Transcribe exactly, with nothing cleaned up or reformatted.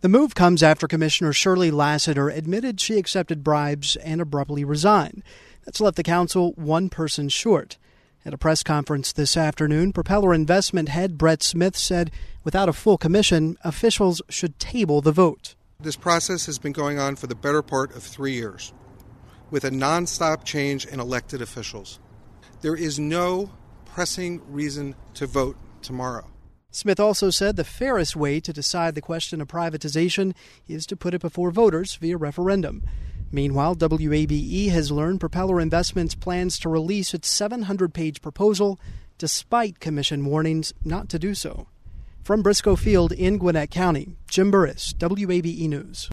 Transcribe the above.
The move comes after Commissioner Shirley Lassiter admitted she accepted bribes and abruptly resigned. That's left the council one person short. At a press conference this afternoon, Propeller Investment head Brett Smith said without a full commission, officials should table the vote. This process has been going on for the better part of three years, with a nonstop change in elected officials. There is no pressing reason to vote tomorrow. Smith also said the fairest way to decide the question of privatization is to put it before voters via referendum. Meanwhile, W A B E has learned Propeller Investments plans to release its seven hundred page proposal despite commission warnings not to do so. From Briscoe Field in Gwinnett County, Jim Burris, W A B E News.